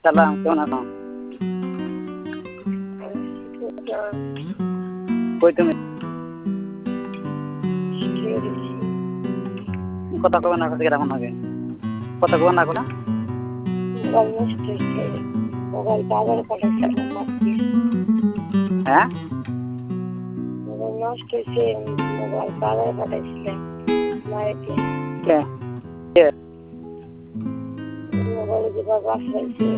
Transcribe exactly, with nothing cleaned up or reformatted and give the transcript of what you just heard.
সালাম, কেমন আছো? কই তুমি? কথা কবে না কথা কেমন হবে? কথা কবে না কথা? মোবাইল বাজারে পাঠাইছিলাম হ্যাঁ মোবাইল নষ্ট হয়েছে মোবাইল বাজারে পাঠাইছিলাম মায়েকে কে কে মোবাইলে যেভাবে বাঁচলাইছে